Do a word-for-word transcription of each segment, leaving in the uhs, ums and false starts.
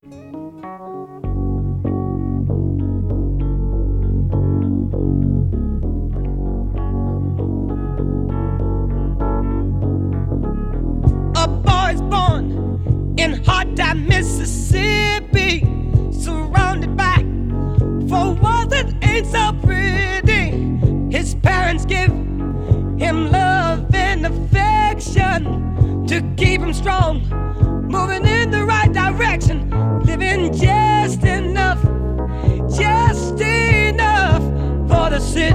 A boy's born in hot time, Mississippi, surrounded by four walls that ain't so pretty. His parents give him love and affection to keep him strong, moving in the right direction, living just enough, just enough for the city.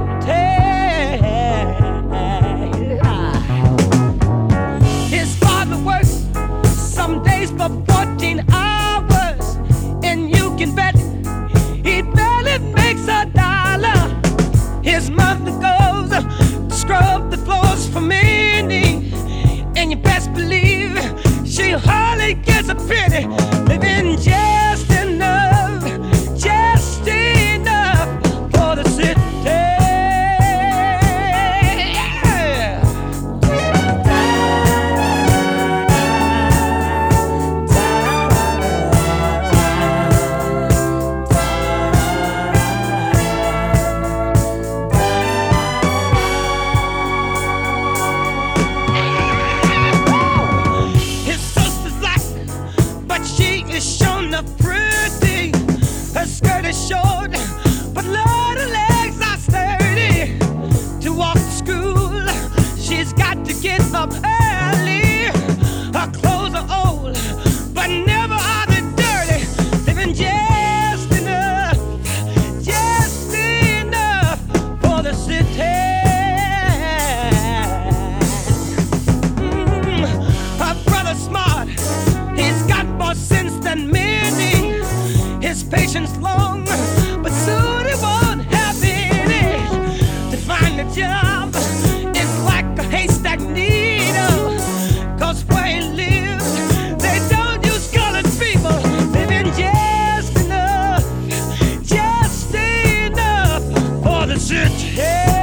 His father works some days for fourteen hours, and you can bet he barely makes a dollar. His mother goes to scrub the floors for many, and you best believe she hardly gets a penny, living just enough, just enough for the city. Her skirt is short, but Lord, her legs are sturdy. To walk to school, she's got to get up early. Her clothes are old, but never are they dirty. Living just enough, just enough for the city. Mm, her brother's smart, he's got more sense than many. His patience long, but soon he won't have any. To find a job is like a haystack needle, 'cause where he lives, they don't use colored people. Living just enough, just enough for the city.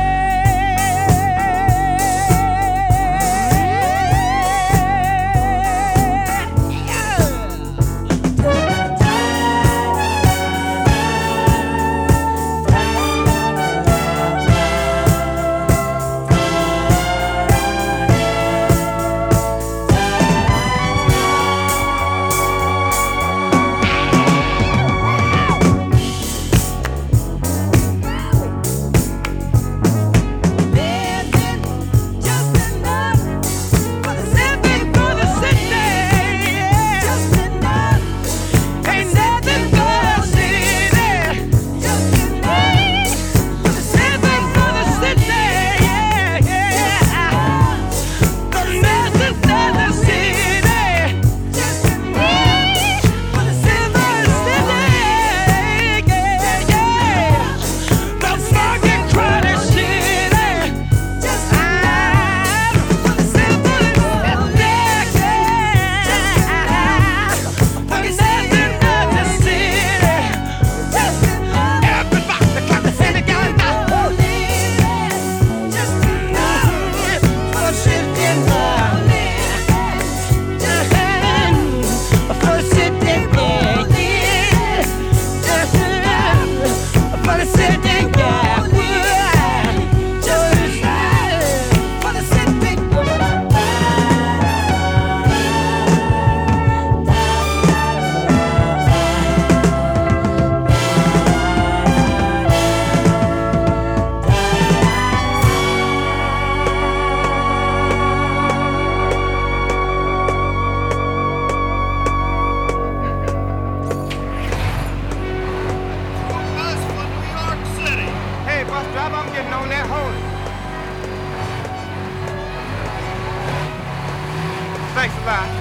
Thanks a lot.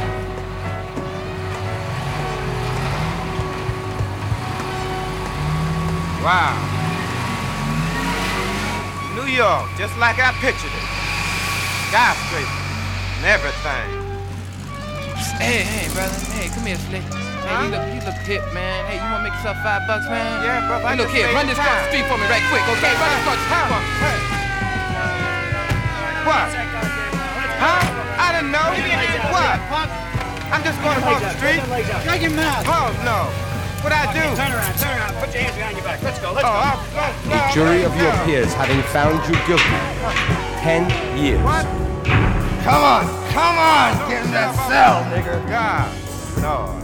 Wow. New York, just like I pictured it. Skyscraper and everything. Hey, hey, brother. Hey, come here, Slick. Hey, huh? you, look, you look hip, man. Hey, you wanna make yourself five bucks, man? Yeah, brother. Hey, look here, run this across the street for me right quick, okay? Run this across the street for me. Hey. What? Huh? I didn't know. What? I'm just going across the street. Shut your mouth. Oh, no. What'd I do? Okay, turn around, turn around. Put your hands behind your back. Let's go, let's Oh, go. I'll, no, no, The jury of your no. peers having found you guilty. Ten years. What? Come on, come on, get in that cell, nigga. God, Lord.